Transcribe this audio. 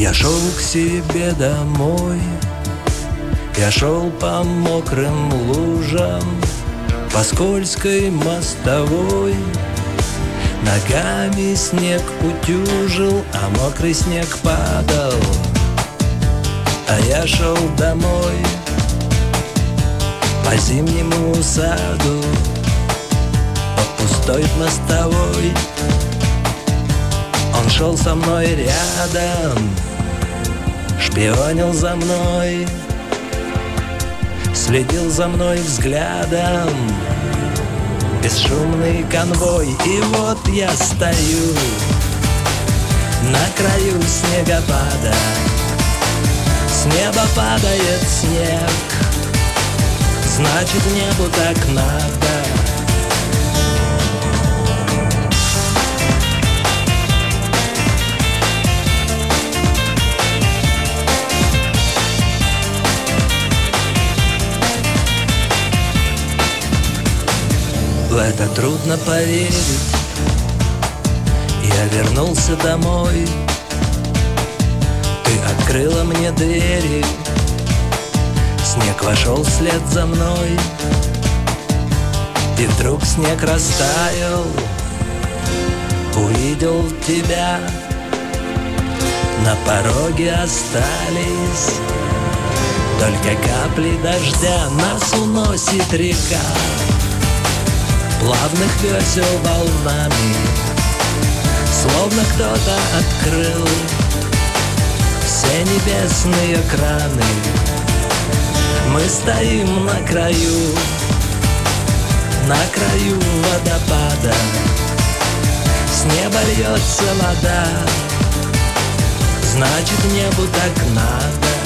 Я шел к себе домой, я шел по мокрым лужам, по скользкой мостовой. Ногами снег утюжил, а мокрый снег падал. А я шел домой по зимнему саду, по пустой мостовой. Он шел со мной рядом, шпионил за мной, следил за мной взглядом. Бесшумный конвой, и вот я стою на краю снегопада. С неба падает снег, значит, небу так надо. В это трудно поверить. Я вернулся домой, ты открыла мне двери, снег вошел вслед за мной. И вдруг снег растаял, увидел тебя. На пороге остались только капли дождя. Нас уносит река плавных весел волнами, словно кто-то открыл все небесные краны. Мы стоим на краю водопада. С неба льется вода, значит, небу так надо.